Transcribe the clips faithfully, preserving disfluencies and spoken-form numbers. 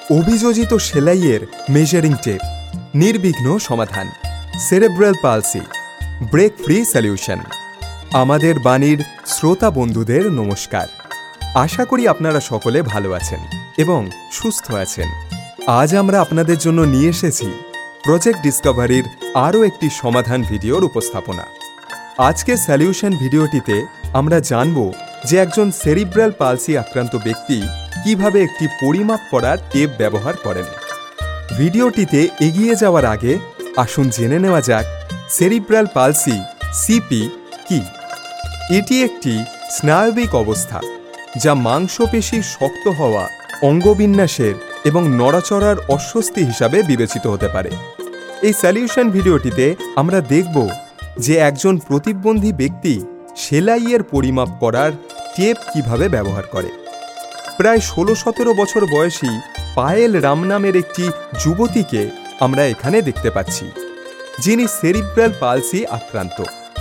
অভিযোজিত সেলাইয়ের measuring tape, নির্বিঘ্ন সমাধান, cerebral palsy, break free solution. আমাদের বাণীর শ্রোতা বন্ধুদের নমস্কার। আশা করি আপনারা সকলে ভালো আছেন এবং সুস্থ আছেন। আজ আমরা আপনাদের জন্য নিয়ে এসেছি প্রজেক্ট ডিসকভারির আরও একটি সমাধান ভিডিওর উপস্থাপনা। আজকে সলিউশন ভিডিওটিতে আমরা জানব যে একজন সেরিব্রাল পালসি আক্রান্ত ব্যক্তি কিভাবে একটি পরিমাপ করার টেপ ব্যবহার করেন। ভিডিওটিতে এগিয়ে যাওয়ার আগে আসুন জেনে নেওয়া যাক সেরিব্রাল পালসি সিপি কি। এটি একটি স্নায়বিক অবস্থা যা মাংসপেশির শক্ত হওয়া, অঙ্গবিন্যাসের এবং নড়াচড়ার অস্বস্তি হিসাবে বিবেচিত হতে পারে। এই সলিউশন ভিডিওটিতে আমরা দেখব যে একজন প্রতিবন্ধী ব্যক্তি সেলাইয়ের পরিমাপ করার টেপ কিভাবে ব্যবহার করে। প্রায় ষোলো সতেরো বছর বয়সী পায়েল রাম নামের একটি যুবতীকে আমরা এখানে দেখতে পাচ্ছি, যিনি সেরিব্রাল পালসি আক্রান্ত।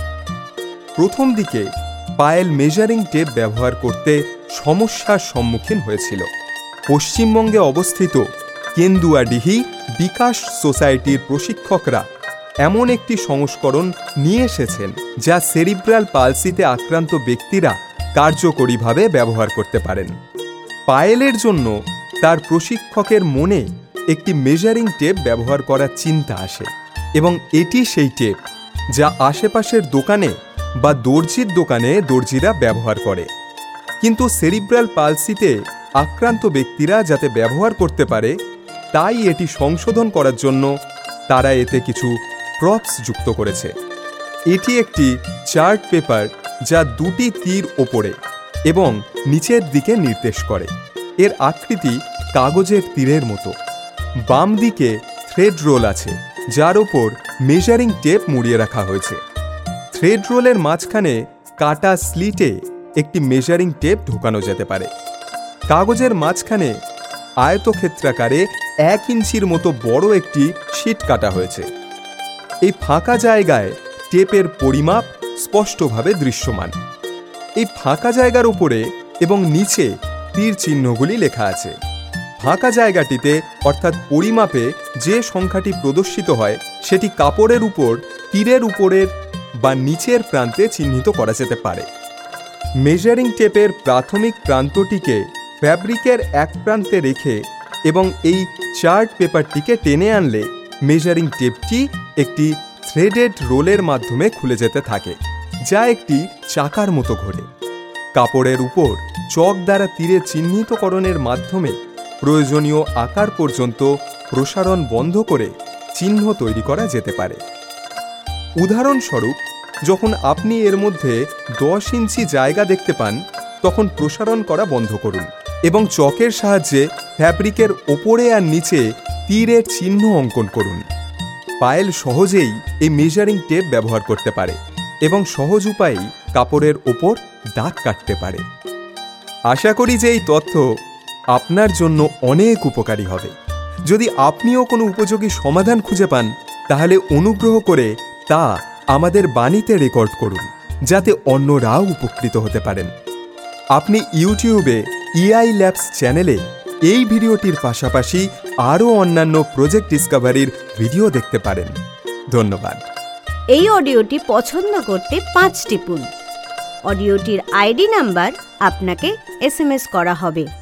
প্রথম দিকে পায়েল মেজারিং টেপ ব্যবহার করতে সমস্যার সম্মুখীন হয়েছিল। পশ্চিমবঙ্গে অবস্থিত কেন্দুয়াডিহি বিকাশ সোসাইটির প্রশিক্ষকরা এমন একটি সংস্করণ নিয়ে এসেছেন যা সেরিব্রাল পালসিতে আক্রান্ত ব্যক্তিরা কার্যকরীভাবে ব্যবহার করতে পারেন। পায়েলের জন্য তার প্রশিক্ষকের মনে একটি মেজারিং টেপ ব্যবহার করার চিন্তা আসে এবং এটি সেই টেপ যা আশেপাশের দোকানে বা দর্জির দোকানে দর্জিরা ব্যবহার করে। কিন্তু সেরিব্রাল পালসিতে আক্রান্ত ব্যক্তিরা যাতে ব্যবহার করতে পারে তাই এটি সংশোধন করার জন্য তারা এতে কিছু প্রপস যুক্ত করেছে। এটি একটি চার্ট পেপার যা দুটি তীর ওপরে এবং নিচের দিকে নির্দেশ করে। এর আকৃতি কাগজের তীরের মতো। বাম দিকে থ্রেড রোল আছে যার ওপর মেজারিং টেপ মুড়িয়ে রাখা হয়েছে। থ্রেড রোলের মাঝখানে কাটা স্লিটে একটি মেজারিং টেপ ঢোকানো যেতে পারে। কাগজের মাঝখানে আয়তক্ষেত্রাকারে এক ইঞ্চির মতো বড় একটি শীট কাটা হয়েছে। এই ফাঁকা জায়গায় টেপের পরিমাপ স্পষ্টভাবে দৃশ্যমান। এই ফাঁকা জায়গার উপরে এবং নিচে তীর চিহ্নগুলি লেখা আছে। ফাঁকা জায়গাটিতে অর্থাৎ পরিমাপে যে সংখ্যাটি প্রদর্শিত হয় সেটি কাপড়ের উপর তীরের উপরের বা নিচের প্রান্তে চিহ্নিত করা যেতে পারে। মেজারিং টেপের প্রাথমিক প্রান্তটিকে ফ্যাব্রিকের এক প্রান্তে রেখে এবং এই চার্ট পেপারটিকে টেনে আনলে মেজারিং টেপটি একটি থ্রেডেড রোলের মাধ্যমে খুলে যেতে থাকে, যা একটি চাকার মতো ঘোরে। কাপড়ের উপর চক দ্বারা তীরে চিহ্নিতকরণের মাধ্যমে প্রয়োজনীয় আকার পর্যন্ত প্রসারণ বন্ধ করে চিহ্ন তৈরি করা যেতে পারে। উদাহরণস্বরূপ, যখন আপনি এর মধ্যে দশ ইঞ্চি জায়গা দেখতে পান তখন প্রসারণ করা বন্ধ করুন এবং চকের সাহায্যে ফ্যাব্রিকের ওপরে আর নিচে তীরের চিহ্ন অঙ্কন করুন। পায়েল সহজেই এই মেজারিং টেপ ব্যবহার করতে পারে এবং সহজ উপায়েই কাপড়ের ওপর দাগ কাটতে পারে। আশা করি যে এই তথ্য আপনার জন্য অনেক উপকারী হবে। যদি আপনিও কোনো উপযোগী সমাধান খুঁজে পান তাহলে অনুগ্রহ করে তা আমাদের বাণীতে রেকর্ড করুন, যাতে অন্যরাও উপকৃত হতে পারেন। আপনি ইউটিউবে ইআই ল্যাবস চ্যানেলে এই ভিডিওটির পাশাপাশি আরও অন্যান্য প্রজেক্ট ডিসকভারির ভিডিও দেখতে পারেন। ধন্যবাদ। এই অডিওটি পছন্দ করতে পাঁচ টিপুন। অডিওটির আইডি নাম্বার আপনাকে এস এম এস করা হবে।